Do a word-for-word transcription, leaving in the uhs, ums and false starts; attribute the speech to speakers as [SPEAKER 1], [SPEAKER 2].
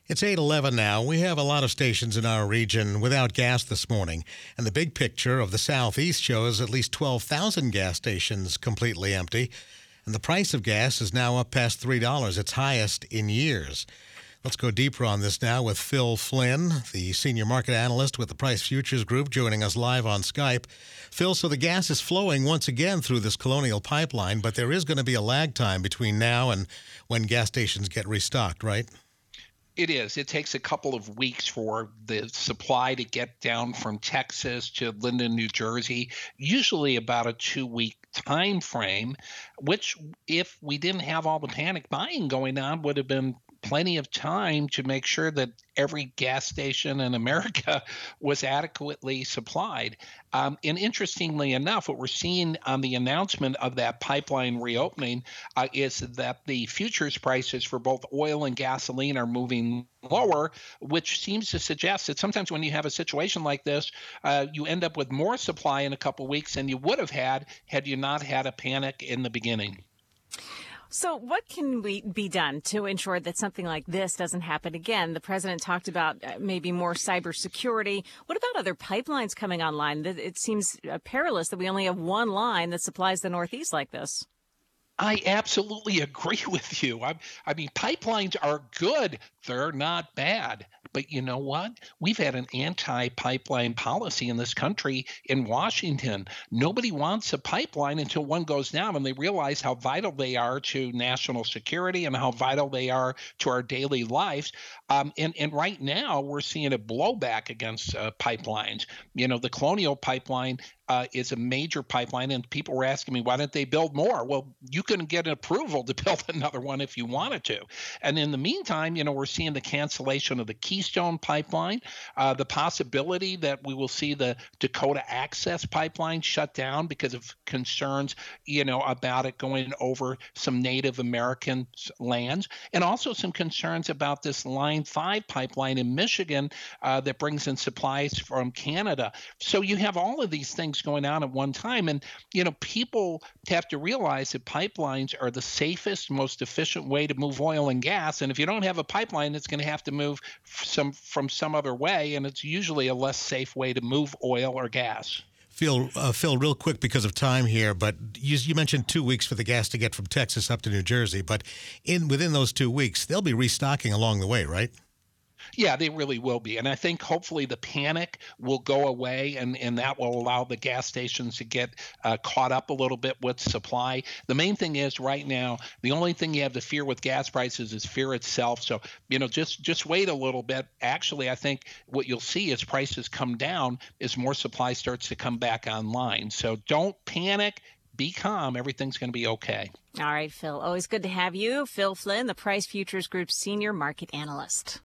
[SPEAKER 1] It's eight eleven now. We have a lot of stations in our region without gas this morning, and the big picture of the southeast shows at least twelve thousand gas stations completely empty, and the price of gas is now up past three dollars, its highest in years. Let's go deeper on this now with Phil Flynn, the senior market analyst with the Price Futures Group, joining us live on Skype. Phil, so the gas is flowing once again through this Colonial Pipeline, but there is going to be a lag time between now and when gas stations get restocked, right?
[SPEAKER 2] It is. It takes a couple of weeks for the supply to get down from Texas to Linden, New Jersey, usually about a two-week time frame, which if we didn't have all the panic buying going on would have been plenty of time to make sure that every gas station in America was adequately supplied. Um, and interestingly enough, what we're seeing on the announcement of that pipeline reopening uh, is that the futures prices for both oil and gasoline are moving lower, which seems to suggest that sometimes when you have a situation like this, uh, you end up with more supply in a couple weeks than you would have had had you not had a panic in the beginning.
[SPEAKER 3] So what can we be done to ensure that something like this doesn't happen again? The president talked about maybe more cybersecurity. What about other pipelines coming online? It seems perilous that we only have one line that supplies the Northeast like this.
[SPEAKER 2] I absolutely agree with you. I, I mean, pipelines are good. They're not bad. But you know what? We've had an anti-pipeline policy in this country in Washington. Nobody wants a pipeline until one goes down and they realize how vital they are to national security and how vital they are to our daily lives. Um, and, and right now, we're seeing a blowback against uh, pipelines. You know, the Colonial Pipeline Uh, is a major pipeline, and people were asking me, why didn't they build more? Well, you couldn't get an approval to build another one if you wanted to. And in the meantime, you know, we're seeing the cancellation of the Keystone Pipeline, uh, the possibility that we will see the Dakota Access Pipeline shut down because of concerns, you know, about it going over some Native American lands, and also some concerns about this Line five pipeline in Michigan uh, that brings in supplies from Canada. So you have all of these things going on at one time. And, you know, people have to realize that pipelines are the safest, most efficient way to move oil and gas. And if you don't have a pipeline, it's going to have to move some from some other way. And it's usually a less safe way to move oil or gas.
[SPEAKER 1] Phil, uh, Phil, real quick because of time here, but you, you mentioned two weeks for the gas to get from Texas up to New Jersey. But in within those two weeks, they'll be restocking along the way, right?
[SPEAKER 2] Yeah, they really will be. And I think hopefully the panic will go away, and, and that will allow the gas stations to get uh, caught up a little bit with supply. The main thing is right now, the only thing you have to fear with gas prices is fear itself. So, you know, just, just wait a little bit. Actually, I think what you'll see as prices come down is more supply starts to come back online. So don't panic. Be calm. Everything's going to be okay.
[SPEAKER 3] All right, Phil. Always good to have you. Phil Flynn, the Price Futures Group Senior Market Analyst.